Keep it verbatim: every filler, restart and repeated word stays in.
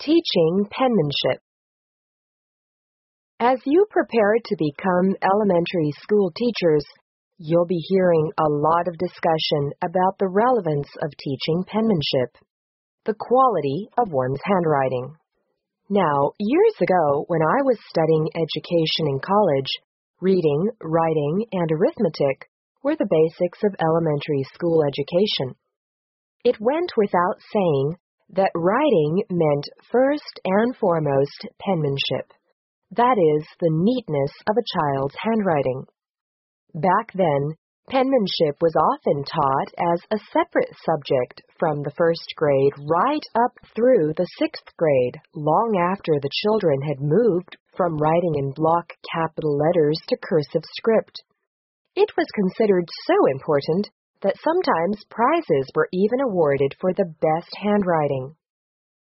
Teaching penmanship. As you prepare to become elementary school teachers, you'll be hearing a lot of discussion about the relevance of teaching penmanship, the quality of one's handwriting. Now, years ago, when I was studying education in college, reading, writing, and arithmetic were the basics of elementary school education. It went without saying that writing meant first and foremost penmanship. That is, the neatness of a child's handwriting. Back then, penmanship was often taught as a separate subject from the first grade right up through the sixth grade, long after the children had moved from writing in block capital letters to cursive script. It was considered so important that sometimes prizes were even awarded for the best handwriting.